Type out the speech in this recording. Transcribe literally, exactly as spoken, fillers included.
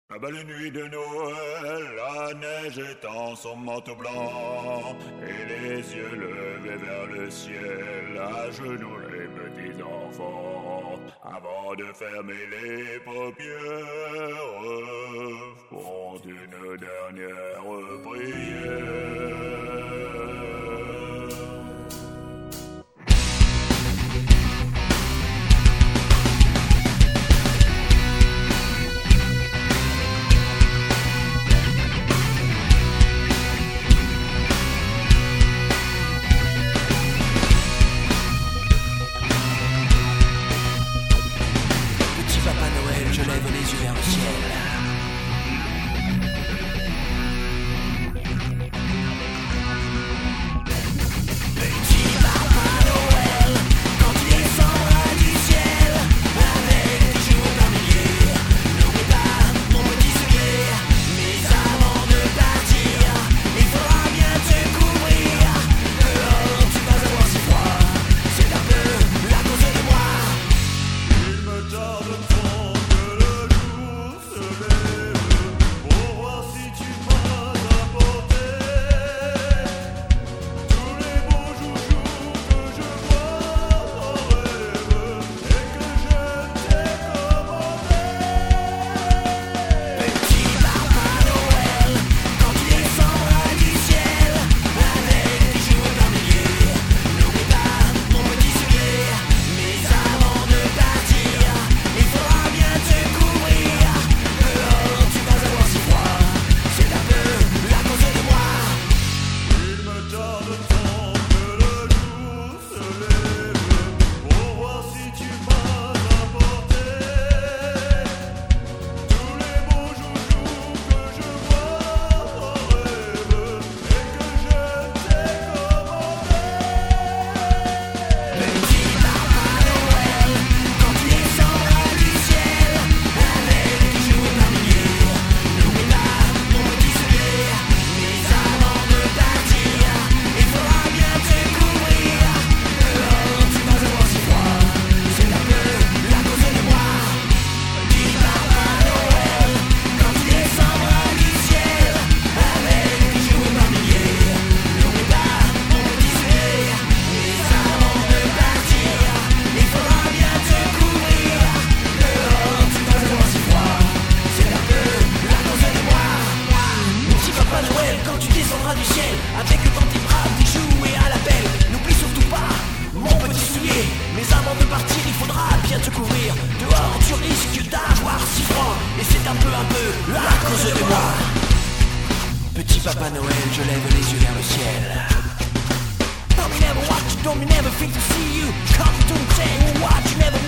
La belle nuit de Noël, la neige étend son manteau blanc et les yeux levés vers le ciel, à genoux les petits enfants, avant de fermer les paupières, font une dernière prière. Je lève les yeux vers le ciel. Petit Papa Noël, quand tu descendras du ciel, avec des jours plein milliers, n'oublie pas mon petit secret, mais avant de partir, il faudra bien te couvrir. Dehors tu vas avoir si froid, c'est un peu la cause de moi. Il me tarde tant du ciel, avec dans tes bras des jouets à la belle. N'oublie surtout pas, mon petit soulier, mais avant de partir il faudra bien te couvrir. Dehors tu risques d'avoir si froid, et c'est un peu un peu la cause de moi. Petit Papa Noël, je lève les yeux vers le ciel. Don't you never watch, don't you never think to see you come to tell you what you never